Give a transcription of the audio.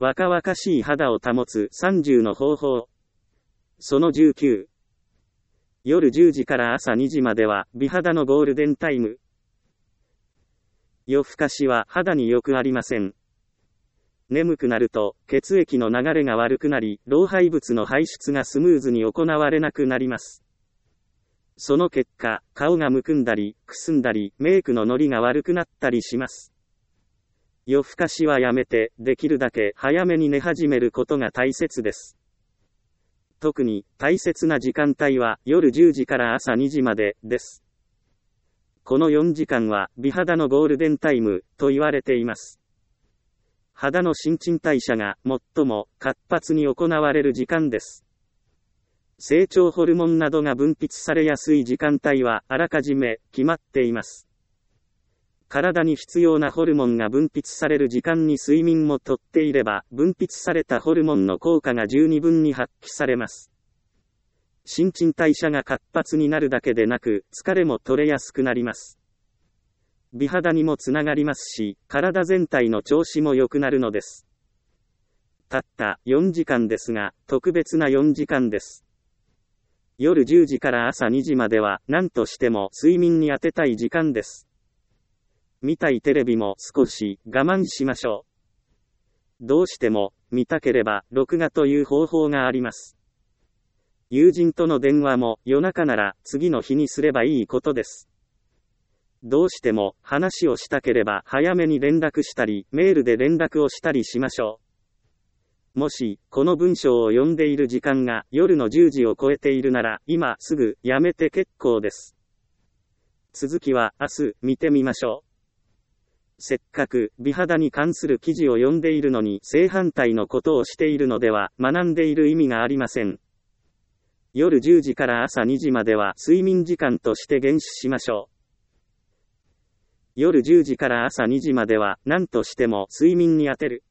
若々しい肌を保つ30の方法。その19。夜10時から朝2時までは美肌のゴールデンタイム。夜更かしは肌に良くありません。眠くなると血液の流れが悪くなり、老廃物の排出がスムーズに行われなくなります。その結果、顔がむくんだり、くすんだり、メイクのノリが悪くなったりします。夜更かしはやめて、できるだけ早めに寝始めることが大切です。特に大切な時間帯は夜10時から朝2時までです。この4時間は美肌のゴールデンタイムと言われています。肌の新陳代謝が最も活発に行われる時間です。成長ホルモンなどが分泌されやすい時間帯はあらかじめ決まっています。体に必要なホルモンが分泌される時間に睡眠もとっていれば、分泌されたホルモンの効果が十二分に発揮されます。新陳代謝が活発になるだけでなく、疲れも取れやすくなります。美肌にもつながりますし、体全体の調子も良くなるのです。たった4時間ですが、特別な4時間です。夜10時から朝2時までは何としても睡眠に当てたい時間です。見たいテレビも少し我慢しましょう。どうしても見たければ録画という方法があります。友人との電話も夜中なら次の日にすればいいことです。どうしても話をしたければ早めに連絡したりメールで連絡をしたりしましょう。もしこの文章を読んでいる時間が夜の10時を超えているなら今すぐやめて結構です。続きは明日見てみましょう。せっかく美肌に関する記事を読んでいるのに正反対のことをしているのでは学んでいる意味がありません。夜10時から朝2時までは睡眠時間として厳守しましょう。夜10時から朝2時までは何としても睡眠に当てる。